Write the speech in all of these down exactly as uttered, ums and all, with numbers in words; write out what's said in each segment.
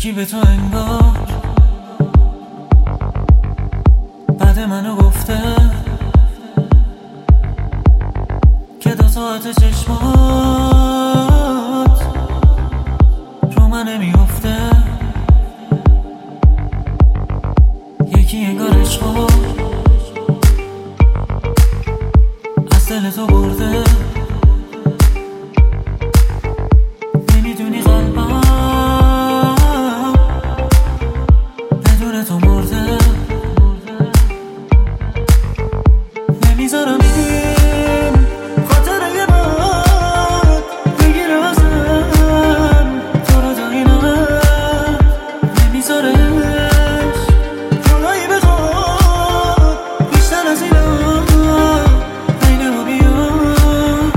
یکی به تو انگار بعد منو گفته که دو ساعت چشمات رو من نمیافته. یکی انگار عشقو از دل تو برده، نمیدونی قلبم بدون تو مرده. نمیذارم این خاطره بد بگیره ازم تو رو تا این حد. نمیذارش جدایی بخواد بیشتر از اینا عین ما بیاد.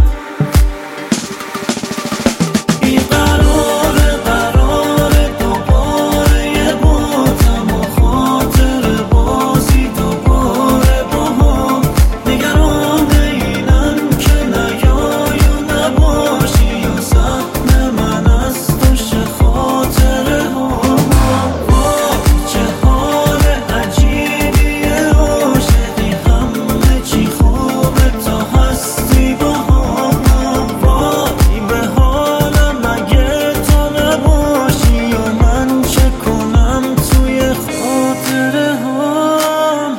این قراره قراره دوباره یه باتم و خاطر بازی دوباره با هم. نگران اینم که نیای و نباشی یا سهم من از توش خاطره ها. چه حال عجیبیه عاشقی، همه چی خوبه تا هستی با هم. وای به حالم اگه تو نباشی یا من چه کنم توی خاطره هام.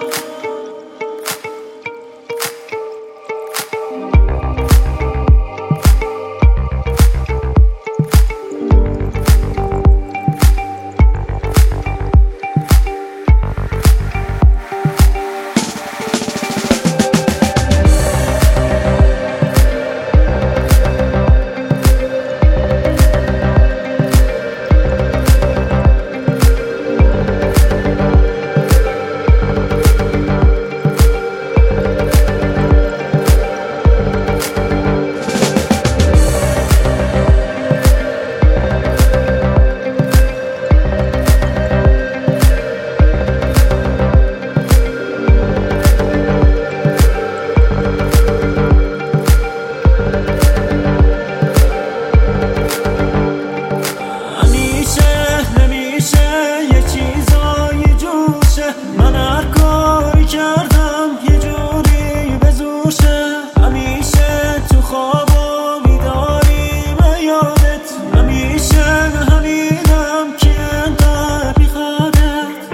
من هر کاری کردم یه جوری به زورشه، همیشه تو خواب و بیداری به یادت، همیشه همینم که انقدر بیخوادت.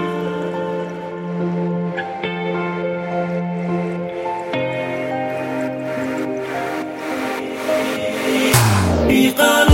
بیقرار